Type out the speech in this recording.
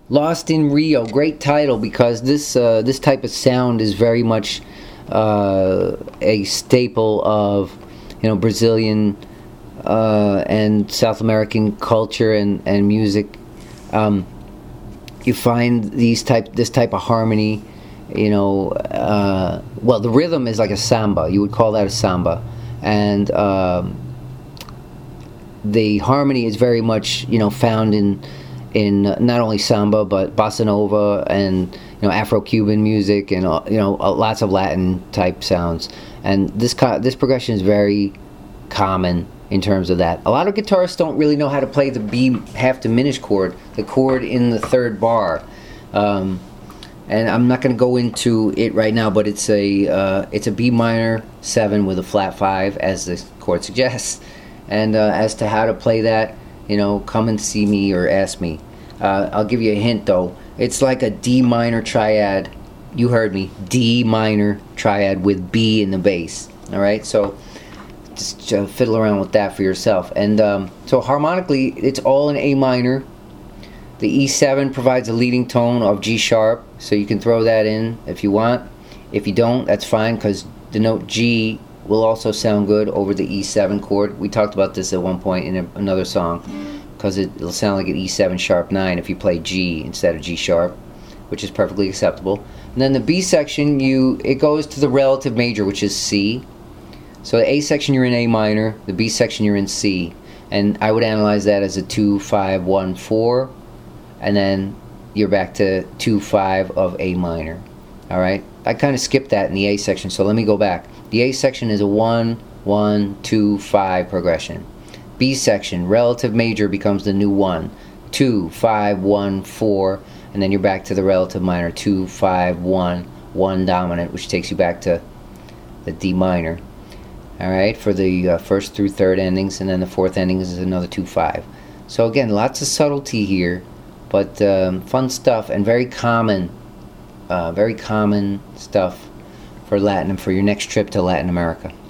Lost in Rio, great title because this type of sound is very much a staple of Brazilian and South American culture and music. You find this type of harmony. Well, the rhythm is like a samba. You would call that a samba, and the harmony is very much found in not only samba but bossa nova and Afro-Cuban music and lots of Latin type sounds. And this progression is very common in terms of that. A lot of guitarists don't really know how to play the B half diminished chord, the chord in the third bar. And I'm not going to go into it right now, but it's a B minor 7 with a flat 5, as the chord suggests. And as to how to play that, come and see me or ask me. I'll give you a hint though. It's like a D minor triad. You heard me. D minor triad with B in the bass. All right, so just fiddle around with that for yourself. And so harmonically, it's all in A minor. The E7 provides a leading tone of G sharp, so you can throw that in if you want. If you don't, that's fine, because the note G will also sound good over the E7 chord. We talked about this at one point in another song, because it'll sound like an E7 sharp 9 if you play G instead of G sharp, which is perfectly acceptable. And then the B section, it goes to the relative major, which is C. So the A section you're in A minor, the B section you're in C, and I would analyze that as a 2 5 1 4, and then you're back to 2 5 of A minor. All right, I kind of skipped that in the A section, so let me go back. The A section is a 1 1 2 5 progression. B section, relative major becomes the new 1, 2 5 1 4, and then you're back to the relative minor, 2 5 1 1 dominant, which takes you back to the D minor. All right, for the first through third endings, and then the fourth ending is another 2 5. So again, lots of subtlety here, but fun stuff and very common stuff for Latin and for your next trip to Latin America.